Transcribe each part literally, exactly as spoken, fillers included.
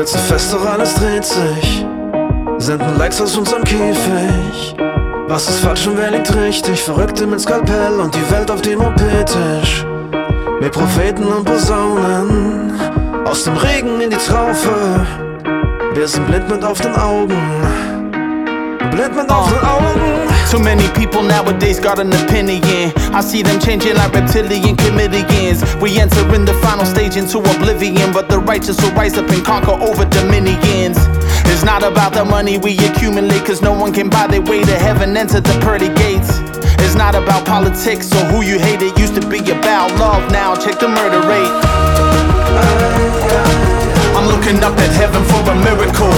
halten fest, doch alles dreht sich. Senden Likes aus unserem Käfig. Was ist falsch und wer liegt richtig? Verrückte mit Skalpell und die Welt auf dem O P-Tisch. Mit Propheten und Posaunen, aus dem Regen in die Traufe. Wir sind blind mit auf den Augen, blind mit auf den Augen. Too many people nowadays got an opinion. I see them changing like reptilian comedians. We entering the final stage into oblivion, but the righteous will rise up and conquer over dominions. It's not about the money we accumulate, cause no one can buy their way to heaven, enter the pearly gates. It's not about politics or who you hate, it used to be about love, now check the murder rate. I'm looking up at heaven for a miracle.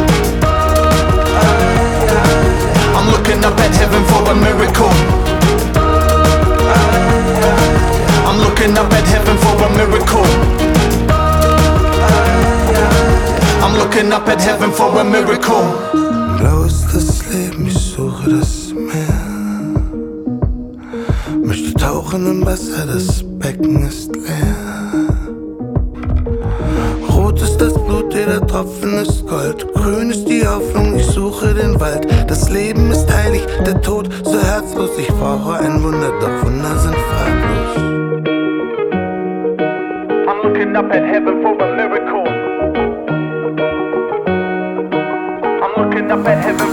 I'm looking up at heaven for a miracle. I'm looking up at heaven for a miracle. I'm looking up at heaven for a miracle. Blau ist das Leben, ich suche das Meer. Möchte tauchen im Wasser, das Becken ist leer. Rot ist das Blut, jeder Tropfen ist Gold. Grün ist die Hoffnung, ich suche den Wald. Das Leben ist heilig, der Tod so herzlos. Ich brauche ein Wunder, doch Wunder sind fraglos. I'm looking up at heaven for a miracle. I'm looking up at heaven.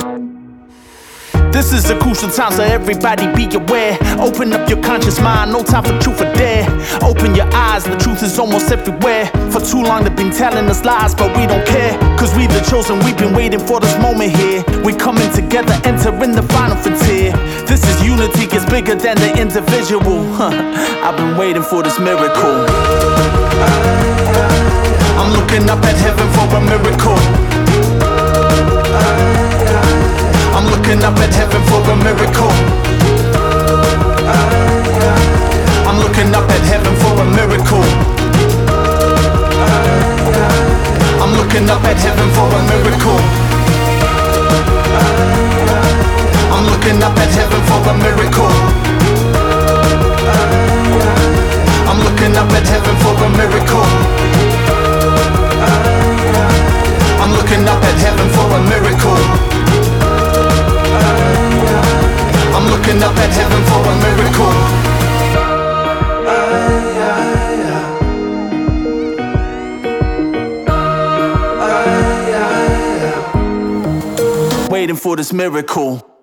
This is a crucial time, so everybody be aware. Open up your conscious mind, no time for truth or dare. Open your eyes, the truth is almost everywhere. For too long they've been telling us lies, but we don't care. Cause we the chosen, we've been waiting for this moment here. We coming together, entering the final frontier. This is unity, it's bigger than the individual. I've been waiting for this miracle. I'm looking up at heaven for a miracle. I'm looking up at heaven for a miracle. I'm looking up at heaven for a miracle. I'm looking up at heaven for a miracle. I'm looking up at heaven for a miracle. I'm looking up at heaven for a miracle. I'm looking up at heaven for a miracle. I'm looking up at heaven for a miracle. Waiting for this miracle.